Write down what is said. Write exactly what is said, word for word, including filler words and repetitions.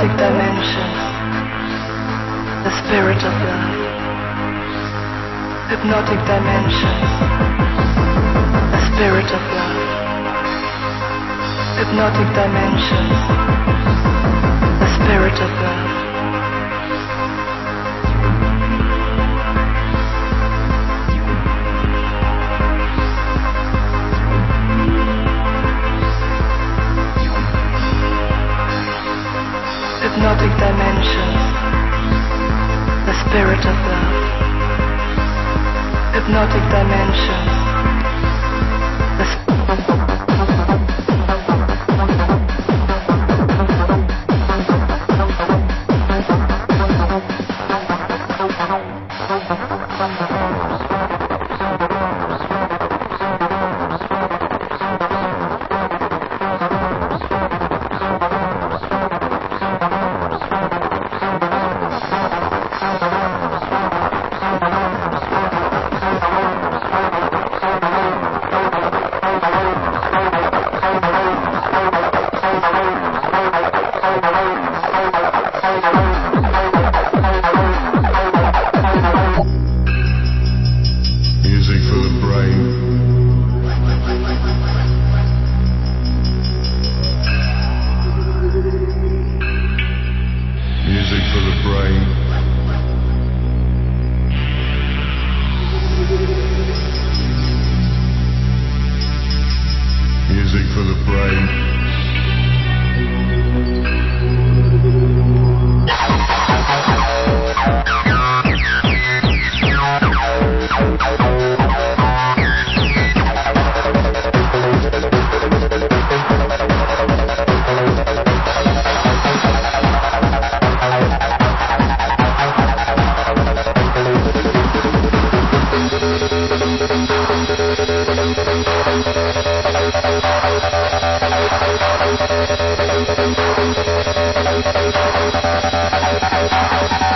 Hypnotic dimensions. The spirit of love. Hypnotic dimensions. The spirit of love. Hypnotic dimensions. The spirit of love. Hypnotic dimensions, the spirit of love. Hypnotic dimensions, the Music for the brain. Music for the brain. Music for the brain.